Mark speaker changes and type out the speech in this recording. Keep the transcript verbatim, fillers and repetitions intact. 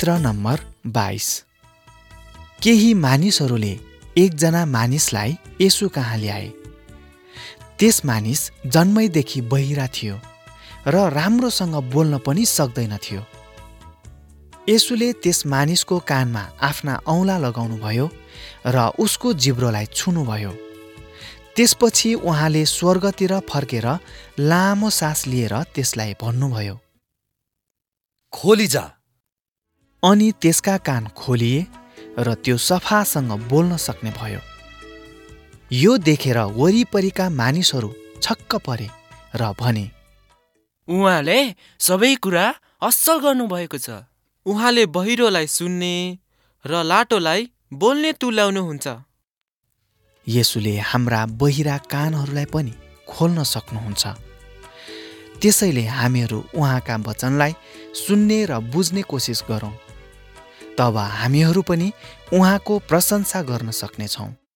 Speaker 1: चित्र नम्बर बाइस। केही मानिसहरूले एकजना मानिसलाई येशू कहाँ ल्याए। त्यस मानिस जन्मैदेखि बहिरा थियो र राम्रोसँग बोल्न पनि सक्दैनथ्यो। येशूले त्यस मानिसको कानमा आफ्ना औँला लगाउनुभयो र उसको जिब्रोलाई छुनुभयो। त्यसपछि उहाँले स्वर्गतिर फर्केर लामो सास लिएर त्यसलाई भन्नुभयो,
Speaker 2: खोली जा।
Speaker 1: अनि त्यसका कान खोलिए र त्यो सफासँग बोल्न सक्ने भयो। यो देखेर वरिपरिका मानिसहरू छक्क परे र भने,
Speaker 3: उहाँले सबै कुरा असल गर्नुभएको छ। उहाँले बहिरोलाई सुन्ने र लाटोलाई बोल्ने तुल्याउनुहुन्छ।
Speaker 1: येशूले हाम्रा बहिरा कानहरूलाई पनि खोल्न सक्नुहुन्छ। त्यसैले हामीहरू उहाँका वचनलाई सुन्ने र बुझ्ने कोसिस गरौँ। तब हामीहरू पनि उहाँको प्रशंसा गर्न सक्नेछौँ।